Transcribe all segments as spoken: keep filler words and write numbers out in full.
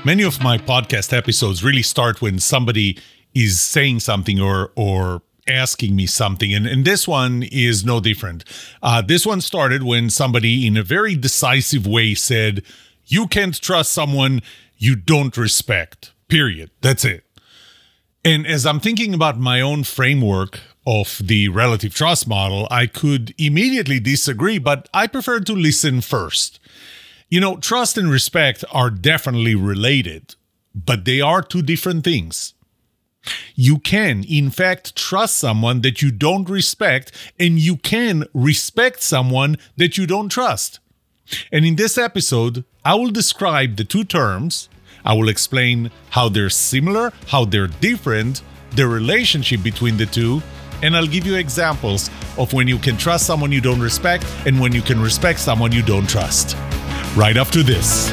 Many of my podcast episodes really start when somebody is saying something or or asking me something. And, and this one is no different. Uh, this one started when somebody in a very decisive way said, you can't trust someone you don't respect, period. That's it. And as I'm thinking about my own framework of the relative trust model, I could immediately disagree, but I prefer to listen first. You know, trust and respect are definitely related, but they are two different things. You can, in fact, trust someone that you don't respect, and you can respect someone that you don't trust. And in this episode, I will describe the two terms. I will explain how they're similar, how they're different, the relationship between the two, and I'll give you examples of when you can trust someone you don't respect and when you can respect someone you don't trust. Right after this.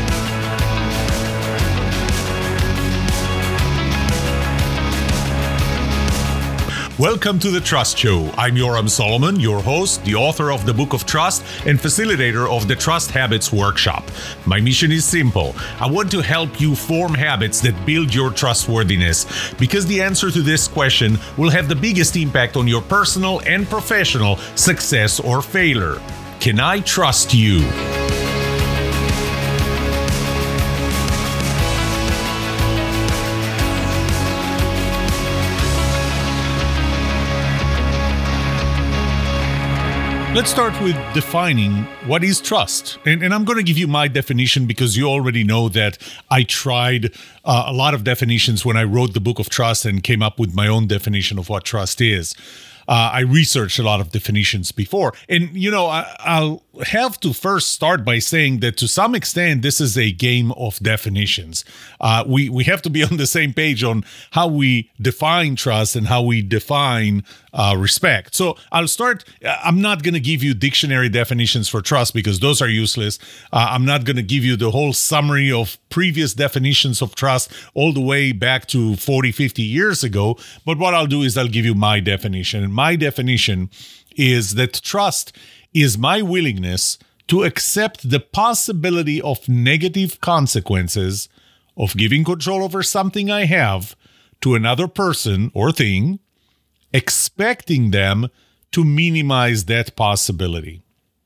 Welcome to The Trust Show. I'm Yoram Solomon, your host, the author of the Book of Trust and facilitator of the Trust Habits Workshop. My mission is simple. I want to help you form habits that build your trustworthiness, because the answer to this question will have the biggest impact on your personal and professional success or failure. Can I trust you? Let's start with defining what is trust. And, and I'm going to give you my definition because you already know that I tried uh, a lot of definitions when I wrote the Book of Trust and came up with my own definition of what trust is. Uh, I researched a lot of definitions before. And, you know, I, I'll have to first start by saying that to some extent, this is a game of definitions. Uh, we, we have to be on the same page on how we define trust and how we define uh, respect. So I'll start. I'm not going to give you dictionary definitions for trust because those are useless. Uh, I'm not going to give you the whole summary of previous definitions of trust all the way back to forty, fifty years ago. But what I'll do is I'll give you my definition. And my definition is that trust is my willingness to accept the possibility of negative consequences of giving control over something I have to another person or thing, expecting them to minimize that possibility.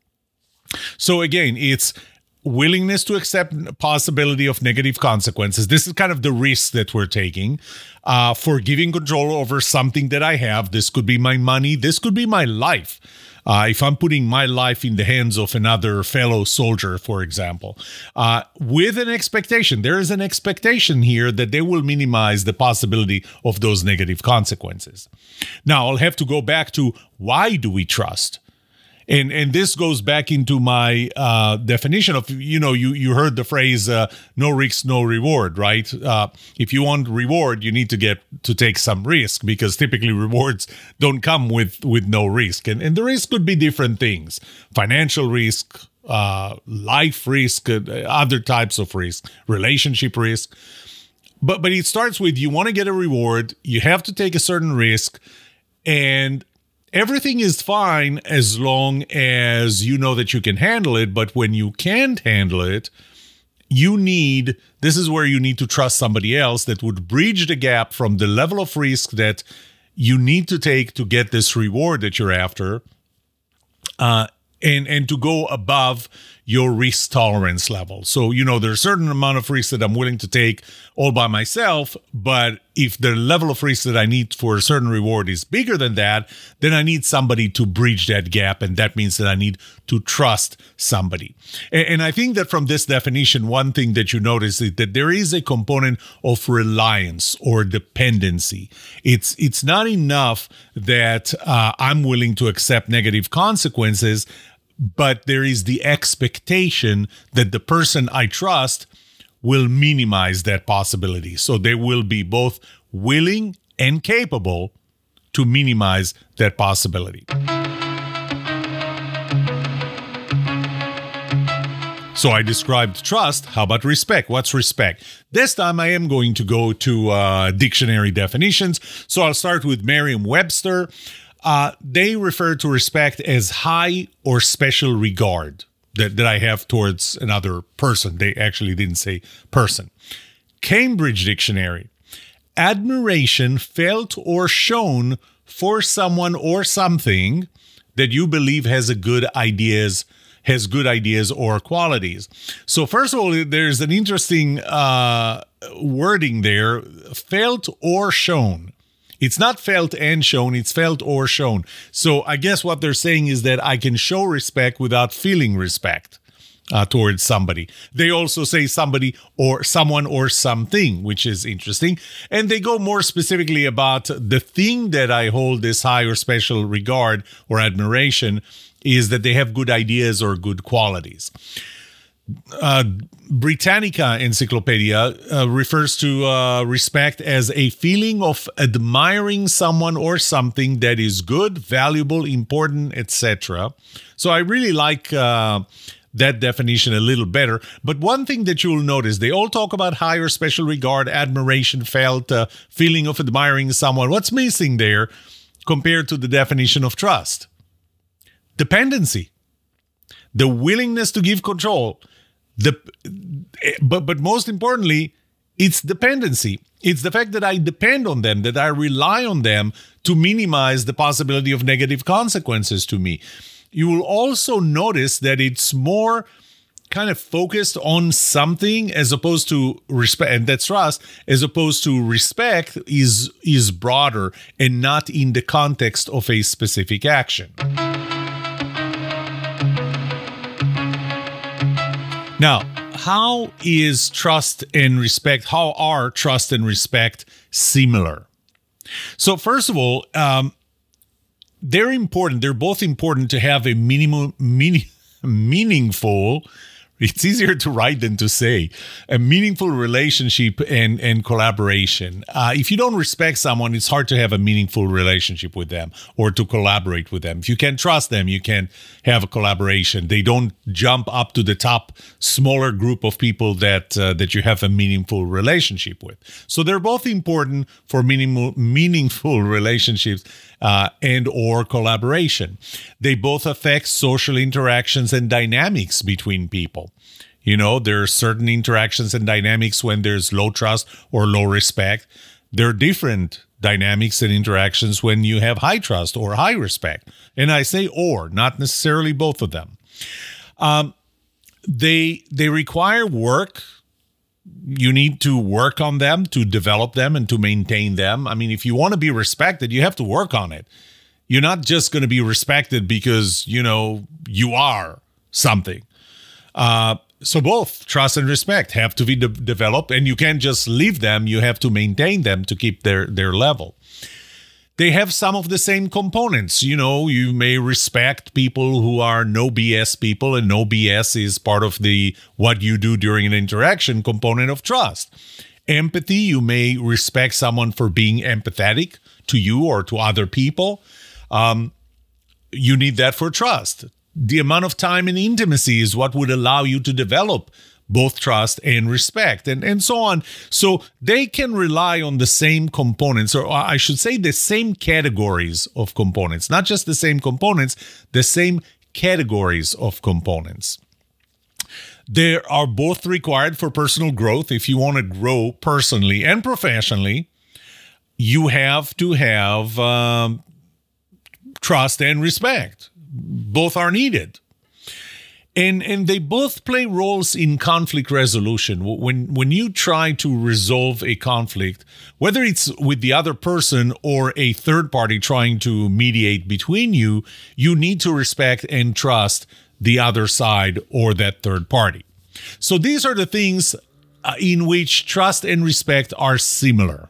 So again, it's willingness to accept possibility of negative consequences. This is kind of the risk that we're taking uh, for giving control over something that I have. This could be my money. This could be my life. Uh, if I'm putting my life in the hands of another fellow soldier, for example, uh, with an expectation, there is an expectation here that they will minimize the possibility of those negative consequences. Now, I'll have to go back to why do we trust? And and this goes back into my uh, definition of, you know, you, you heard the phrase, uh, no risk, no reward, right? Uh, if you want reward, you need to get to take some risk because typically rewards don't come with, with no risk. And, and the risk could be different things, financial risk, uh, life risk, uh, other types of risk, relationship risk. But, but it starts with you want to get a reward, you have to take a certain risk, and everything is fine as long as you know that you can handle it. But when you can't handle it, you need, this is where you need to trust somebody else that would bridge the gap from the level of risk that you need to take to get this reward that you're after, uh, and, and to go above your risk tolerance level. So, you know, there's a certain amount of risk that I'm willing to take all by myself, but if the level of risk that I need for a certain reward is bigger than that, then I need somebody to bridge that gap, and that means that I need to trust somebody. And, and I think that from this definition, one thing that you notice is that there is a component of reliance or dependency. It's, it's not enough that uh, I'm willing to accept negative consequences, but there is the expectation that the person I trust will minimize that possibility. So they will be both willing and capable to minimize that possibility. So I described trust. How about respect? What's respect? This time I am going to go to uh, dictionary definitions. So I'll start with Merriam-Webster. Uh, they refer to respect as high or special regard that, that I have towards another person. They actually didn't say person. Cambridge Dictionary. Admiration felt or shown for someone or something that you believe has a good ideas, has good ideas or qualities. So first of all, there's an interesting uh, wording there, felt or shown. It's not felt and shown, it's felt or shown. So I guess what they're saying is that I can show respect without feeling respect uh, towards somebody. They also say somebody or someone or something, which is interesting. And they go more specifically about the thing that I hold this high or special regard or admiration is that they have good ideas or good qualities. Uh, Britannica Encyclopedia uh, refers to uh, respect as a feeling of admiring someone or something that is good, valuable, important, et cetera. So I really like uh, that definition a little better. But one thing that you'll notice, they all talk about high or special regard, admiration, felt, uh, feeling of admiring someone. What's missing there compared to the definition of trust? Dependency, the willingness to give control. The but but most importantly, it's dependency. It's the fact that I depend on them, that I rely on them to minimize the possibility of negative consequences to me. You will also notice that it's more kind of focused on something as opposed to respect, and that's trust, as opposed to respect is is broader and not in the context of a specific action. Now, how is trust and respect, how are trust and respect similar? So first of all, um, they're important. They're both important to have a minimum, meaning, meaningful, it's easier to write than to say, a meaningful relationship and, and collaboration. Uh, if you don't respect someone, it's hard to have a meaningful relationship with them or to collaborate with them. If you can't trust them, you can't have a collaboration. They don't jump up to the top smaller group of people that uh, that you have a meaningful relationship with. So they're both important for minimal, meaningful relationships uh, and or collaboration. They both affect social interactions and dynamics between people. You know, there are certain interactions and dynamics when there's low trust or low respect. There are different dynamics and interactions when you have high trust or high respect. And I say or, not necessarily both of them. Um, they they require work. You need to work on them, to develop them, and to maintain them. I mean, if you want to be respected, you have to work on it. You're not just going to be respected because, you know, you are something. Uh, so both trust and respect have to be de- developed, and you can't just leave them. You have to maintain them to keep their, their level. They have some of the same components. You know, you may respect people who are no B S people, and no B S is part of the what you do during an interaction component of trust. Empathy, you may respect someone for being empathetic to you or to other people. Um, you need that for trust. The amount of time and intimacy is what would allow you to develop both trust and respect, and, and so on. So they can rely on the same components, or I should say the same categories of components, not just the same components, the same categories of components. They are both required for personal growth. If you want to grow personally and professionally, you have to have um, trust and respect. Both are needed. And and they both play roles in conflict resolution. When when you try to resolve a conflict, whether it's with the other person or a third party trying to mediate between you, you need to respect and trust the other side or that third party. So these are the things uh, in which trust and respect are similar.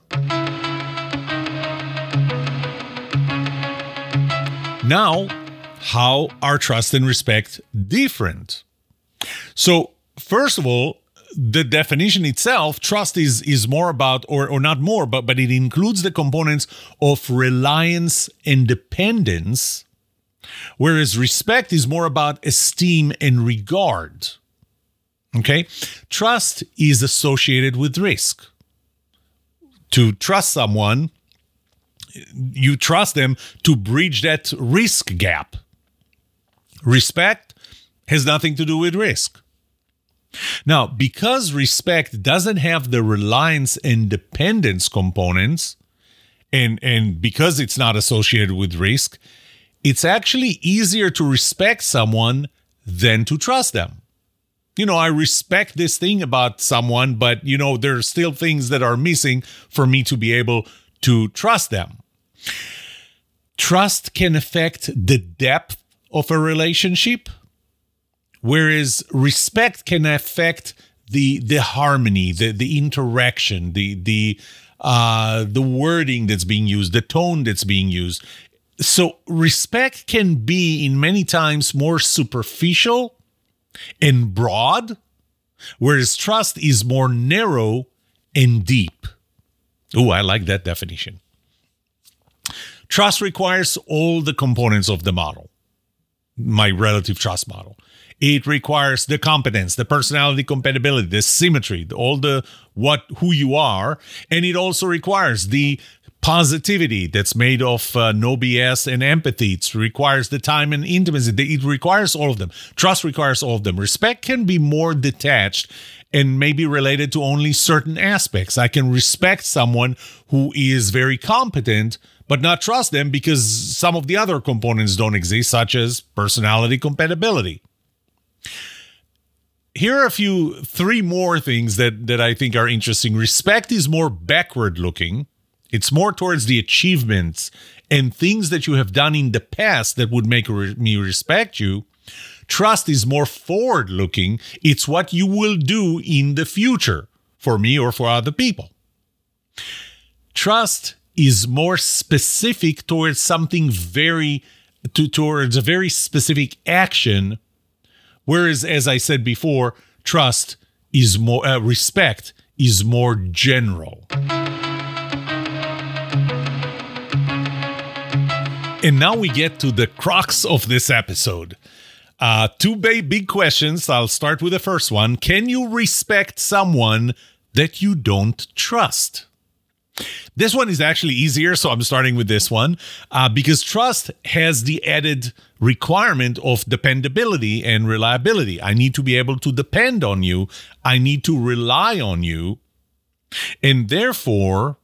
Now, how are trust and respect different? So, first of all, the definition itself, trust is is more about, or or not more, but, but it includes the components of reliance and dependence, whereas respect is more about esteem and regard. Okay? Trust is associated with risk. To trust someone, you trust them to bridge that risk gap. Respect has nothing to do with risk. Now, because respect doesn't have the reliance and dependence components, and, and because it's not associated with risk, it's actually easier to respect someone than to trust them. You know, I respect this thing about someone, but, you know, there are still things that are missing for me to be able to trust them. Trust can affect the depth of a relationship, whereas respect can affect the the harmony, the the interaction, the the uh, the wording that's being used, the tone that's being used. So respect can be, in many times, more superficial and broad, whereas trust is more narrow and deep. Oh, I like that definition. Trust requires all the components of the model, my relative trust model. It requires the competence, the personality compatibility, the symmetry, all the what who you are, and it also requires the positivity that's made of uh, no B S and empathy. It requires the time and intimacy. It requires all of them. Trust requires all of them. Respect can be more detached and maybe related to only certain aspects. I can respect someone who is very competent, but not trust them because some of the other components don't exist, such as personality compatibility. Here are a few, three more things that, that I think are interesting. Respect is more backward looking. It's more towards the achievements and things that you have done in the past that would make re- me respect you. Trust is more forward looking. It's what you will do in the future for me or for other people. Trust is more specific towards something very, to, towards a very specific action. Whereas, as I said before, trust is more, uh, respect is more general. And now we get to the crux of this episode. Uh, two big, big questions. I'll start with the first one. Can you respect someone that you don't trust? This one is actually easier, so I'm starting with this one uh, because trust has the added requirement of dependability and reliability. I need to be able to depend on you. I need to rely on you. And therefore,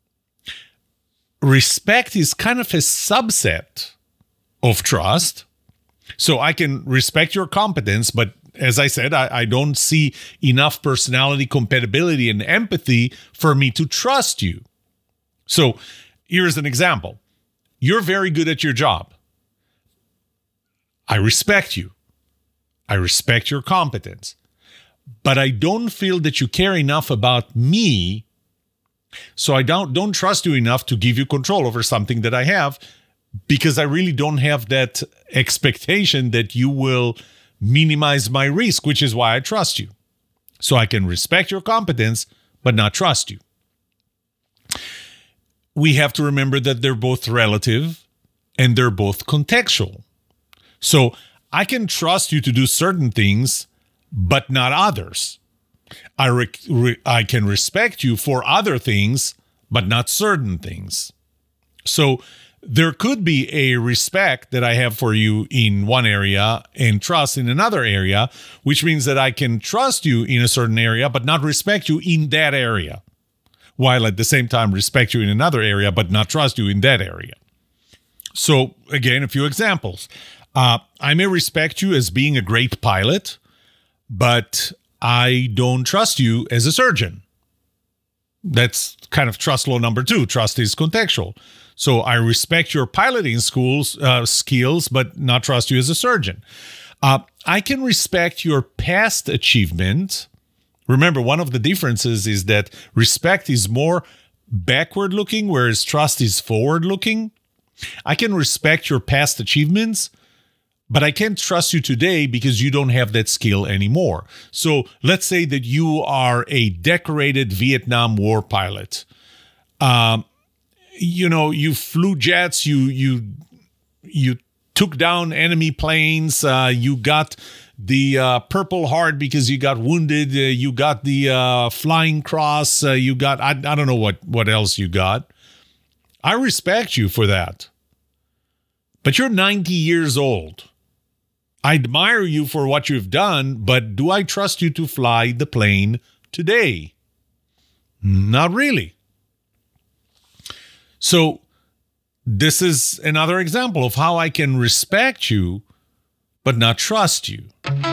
respect is kind of a subset of trust. So I can respect your competence, but as I said, I, I don't see enough personality compatibility and empathy for me to trust you. So here's an example. You're very good at your job. I respect you. I respect your competence. But I don't feel that you care enough about me, so I don't, don't trust you enough to give you control over something that I have, because I really don't have that expectation that you will minimize my risk, which is why I trust you. So I can respect your competence, but not trust you. We have to remember that they're both relative and they're both contextual. So I can trust you to do certain things, but not others. I, re- re- I can respect you for other things, but not certain things. So there could be a respect that I have for you in one area and trust in another area, which means that I can trust you in a certain area, but not respect you in that area, while at the same time respect you in another area, but not trust you in that area. So again, a few examples. Uh, I may respect you as being a great pilot, but I don't trust you as a surgeon. That's kind of trust law number two. Trust is contextual. So I respect your piloting schools uh, skills, but not trust you as a surgeon. Uh, I can respect your past achievement. Remember, one of the differences is that respect is more backward-looking, whereas trust is forward-looking. I can respect your past achievements, but I can't trust you today because you don't have that skill anymore. So let's say that you are a decorated Vietnam War pilot. Um, you know, you flew jets, you you you took down enemy planes, uh, you got the uh, Purple Heart because you got wounded, uh, you got the uh, Flying Cross, uh, you got, I, I don't know what, what else you got. I respect you for that. But you're ninety years old. I admire you for what you've done, but do I trust you to fly the plane today? Not really. So this is another example of how I can respect you, but not trust you.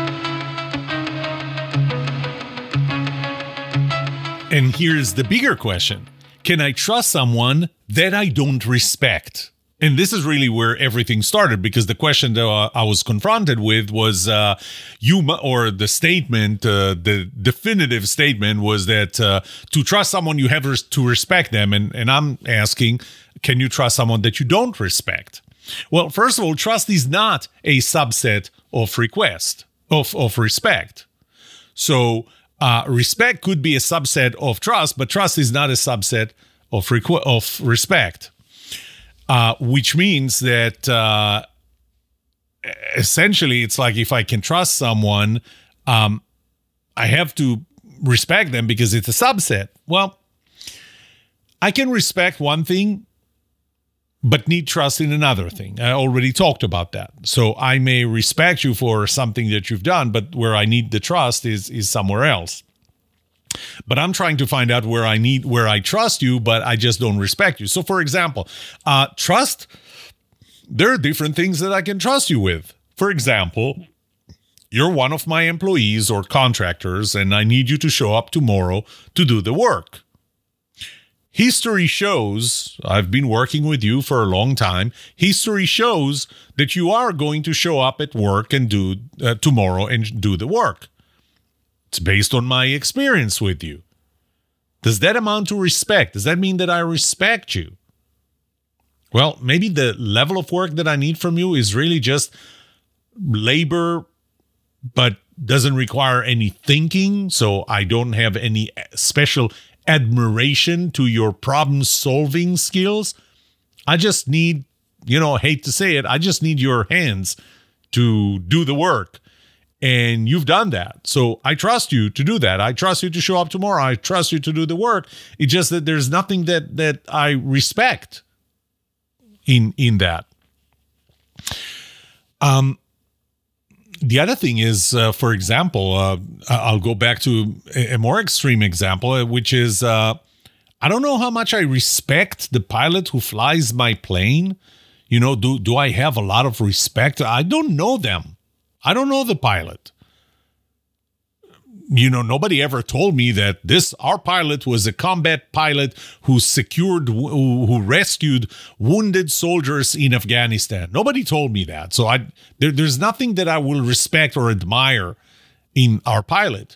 And here's the bigger question. Can I trust someone that I don't respect? And this is really where everything started, because the question that uh, I was confronted with was, uh, you, or the statement, uh, the definitive statement was that uh, to trust someone, you have res- to respect them. And, and I'm asking, can you trust someone that you don't respect? Well, first of all, trust is not a subset of request, of, of respect. So uh, respect could be a subset of trust, but trust is not a subset of, requ- of respect. Uh, which means that uh, essentially it's like if I can trust someone, um, I have to respect them because it's a subset. Well, I can respect one thing, but need trust in another thing. I already talked about that. So I may respect you for something that you've done, but where I need the trust is is somewhere else. But I'm trying to find out where I need, where I trust you, but I just don't respect you. So for example, uh, trust, there are different things that I can trust you with. For example, you're one of my employees or contractors, and I need you to show up tomorrow to do the work. History shows, I've been working with you for a long time, history shows that you are going to show up at work and do uh, tomorrow and do the work. It's based on my experience with you. Does that amount to respect? Does that mean that I respect you? Well, maybe the level of work that I need from you is really just labor, but doesn't require any thinking. So I don't have any special admiration to your problem-solving skills. I just need, you know, I hate to say it, I just need your hands to do the work. And you've done that. So I trust you to do that. I trust you to show up tomorrow. I trust you to do the work. It's just that there's nothing that that I respect in in that. Um, the other thing is, uh, for example, uh, I'll go back to a, a more extreme example, which is, uh, I don't know how much I respect the pilot who flies my plane. You know, do do I have a lot of respect? I don't know them. I don't know the pilot. You know, nobody ever told me that this, our pilot was a combat pilot who secured, who, who rescued wounded soldiers in Afghanistan. Nobody told me that. So I, there, there's nothing that I will respect or admire in our pilot.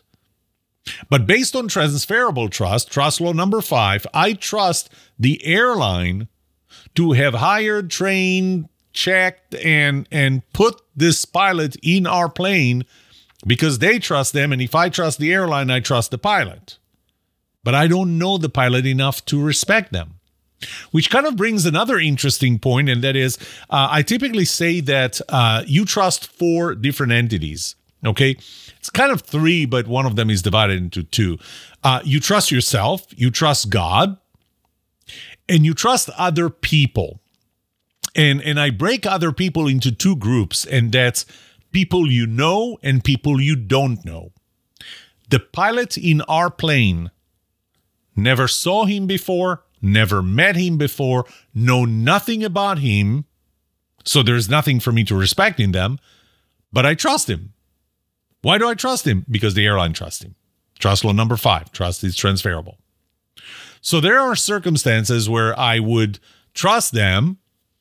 But based on transferable trust, trust law number five, I trust the airline to have hired, trained, checked, and and put this pilot in our plane because they trust them. And if I trust the airline, I trust the pilot. But I don't know the pilot enough to respect them. Which kind of brings another interesting point, and that is, uh, I typically say that uh, you trust four different entities. Okay, it's kind of three, but one of them is divided into two. Uh, you trust yourself, you trust God, and you trust other people. And and I break other people into two groups, and that's people you know and people you don't know. The pilot in our plane, never saw him before, never met him before, know nothing about him, so there's nothing for me to respect in them, but I trust him. Why do I trust him? Because the airline trusts him. Trust law number five, trust is transferable. So there are circumstances where I would trust them,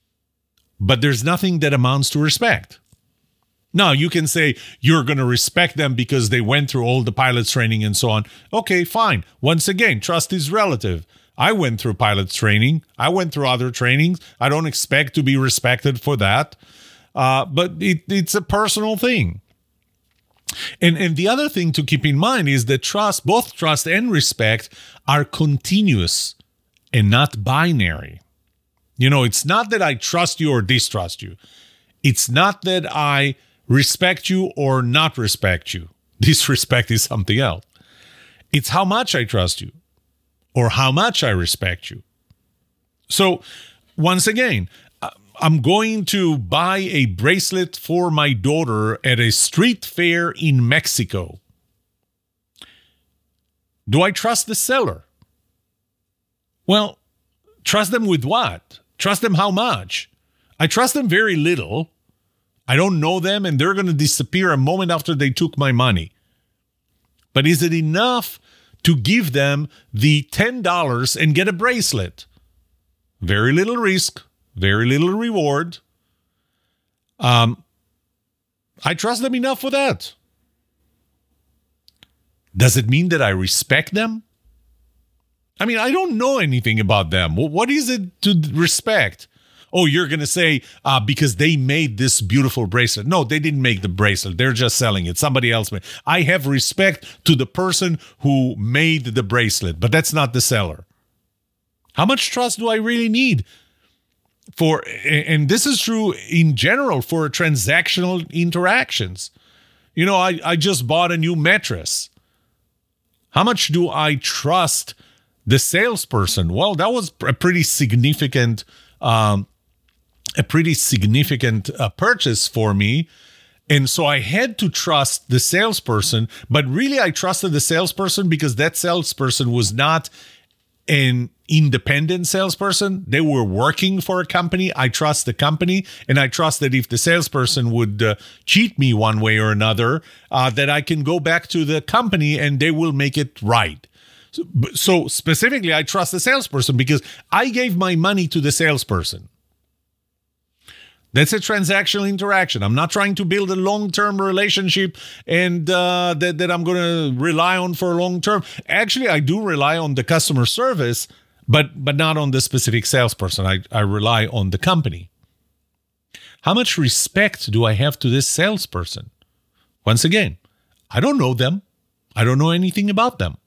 but there's nothing that amounts to respect. Now, you can say you're going to respect them because they went through all the pilot's training and so on. Okay, fine. Once again, trust is relative. I went through pilot's training. I went through other trainings. I don't expect to be respected for that. Uh, but it, it's a personal thing. And, and the other thing to keep in mind is that trust, both trust and respect, are continuous and not binary. You know, it's not that I trust you or distrust you. It's not that I respect you or not respect you. Disrespect is something else. It's how much I trust you or how much I respect you. So, once again, uh, I'm going to buy a bracelet for my daughter at a street fair in Mexico. Do I trust the seller? Well, trust them with what? Trust them how much? I trust them very little. I don't know them, and they're going to disappear a moment after they took my money. But is it enough to give them the ten dollars and get a bracelet? Very little risk, very little reward. Um, I trust them enough for that. Does it mean that I respect them? I mean, I don't know anything about them. What is it to respect? Oh, you're going to say, uh, because they made this beautiful bracelet. No, they didn't make the bracelet. They're just selling it. Somebody else made. I have respect to the person who made the bracelet, but that's not the seller. How much trust do I really need? For, and this is true in general for transactional interactions. You know, I, I just bought a new mattress. How much do I trust the salesperson? Well, that was a pretty significant um, a pretty significant uh, purchase for me. And so I had to trust the salesperson, but really I trusted the salesperson because that salesperson was not an independent salesperson. They were working for a company. I trust the company, and I trust that if the salesperson would uh, cheat me one way or another, uh, that I can go back to the company and they will make it right. So, so specifically, I trust the salesperson because I gave my money to the salesperson. That's a transactional interaction. I'm not trying to build a long-term relationship and uh, that, that I'm going to rely on for long term. Actually, I do rely on the customer service, but but not on the specific salesperson. I, I rely on the company. How much respect do I have to this salesperson? Once again, I don't know them. I don't know anything about them.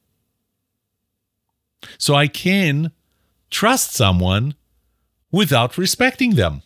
So I can trust someone without respecting them.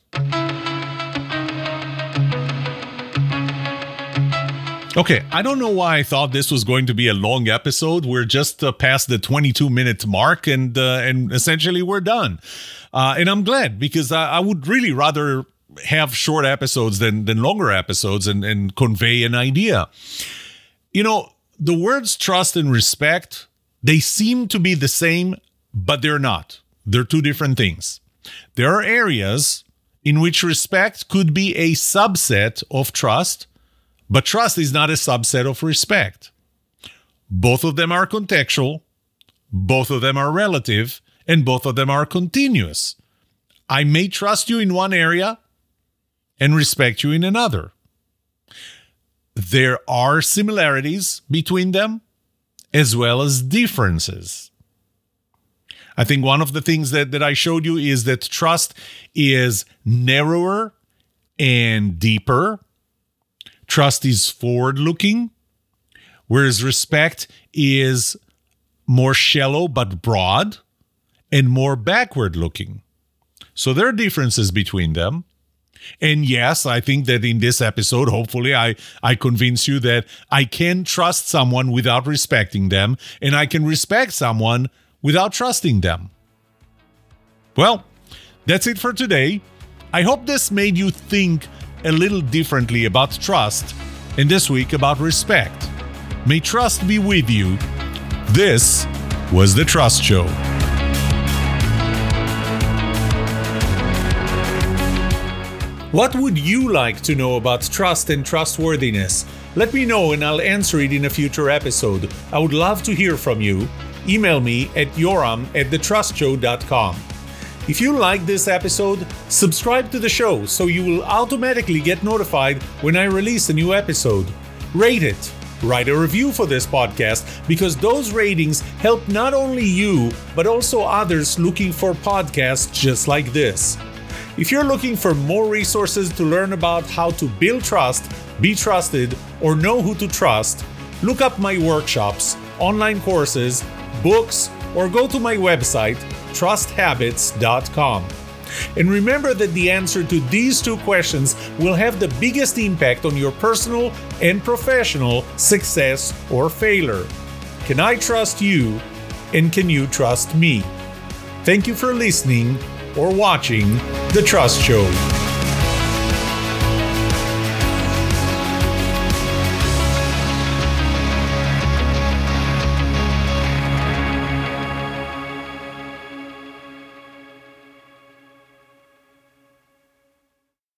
Okay, I don't know why I thought this was going to be a long episode. We're just uh, past the twenty-two minute mark, and uh, and essentially we're done. Uh, and I'm glad, because I, I would really rather have short episodes than than longer episodes and, and convey an idea. You know, the words trust and respect, they seem to be the same, but they're not. They're two different things. There are areas in which respect could be a subset of trust, but trust is not a subset of respect. Both of them are contextual, both of them are relative, and both of them are continuous. I may trust you in one area and respect you in another. There are similarities between them as well as differences. I think one of the things that, that I showed you is that trust is narrower and deeper. Trust is forward-looking, whereas respect is more shallow but broad and more backward-looking. So there are differences between them. And yes, I think that in this episode, hopefully I, I convince you that I can trust someone without respecting them, and I can respect someone without trusting them. Well, that's it for today. I hope this made you think a little differently about trust, and this week about respect. May trust be with you. This was The Trust Show. What would you like to know about trust and trustworthiness? Let me know and I'll answer it in a future episode. I would love to hear from you. Email me at yoram at the trust show dot com. If you like this episode, subscribe to the show so you will automatically get notified when I release a new episode. Rate it. Write a review for this podcast, because those ratings help not only you, but also others looking for podcasts just like this. If you're looking for more resources to learn about how to build trust, be trusted, or know who to trust, look up my workshops, online courses, books, or go to my website, trust habits dot com. And remember that the answer to these two questions will have the biggest impact on your personal and professional success or failure. Can I trust you, and can you trust me? Thank you for listening, or watching The Trust Show.